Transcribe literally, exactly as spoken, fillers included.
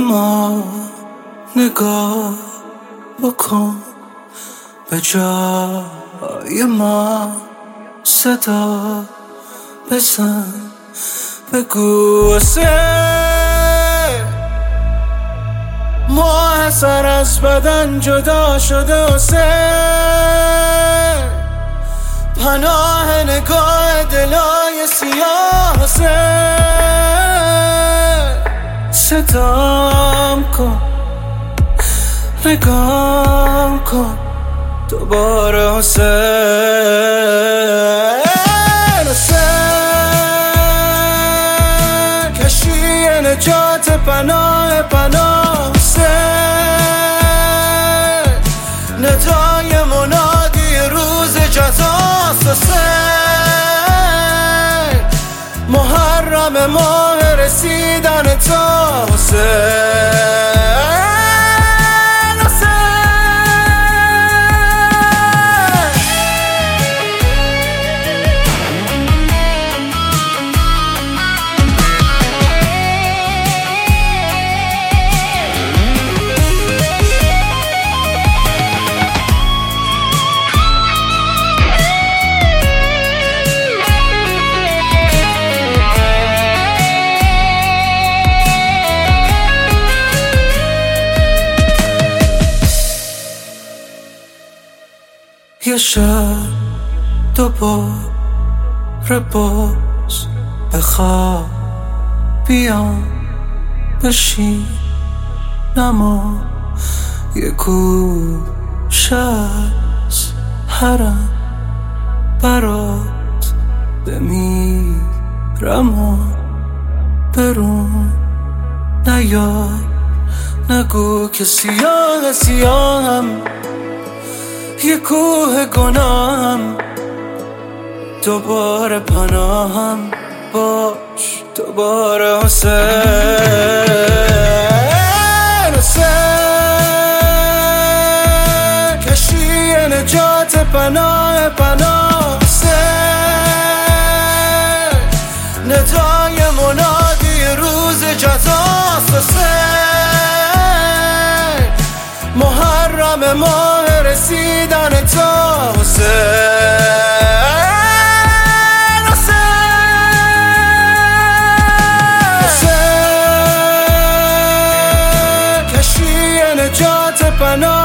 ما نگاه بکن، به جای ما صدا بزن، بگو حسین ماه سر از بدن جدا شده، حسین پناه نگاه دلای سیاه، حسین صدام کن، نگام کن دوباره، حسین حسین کشی نجات پناه پناه، حسین ندای منادی روز جزاست، حسین محرم ماه رسیدن تا، حسین یه شب دوباره باز بخواب بیام بشینم و یه گوشه از حرم برات بمیرم و برون نیار، نگو که سیاه سیاهم، یه کوه گناهم، دوباره پناهم باش دوباره، حسین حسین کشی نجات پناه پناه، حسین ندای منادی روز جزاست، حسین محرم ماه رسیدن تا، حسین حسین حسین کشی نجات پناه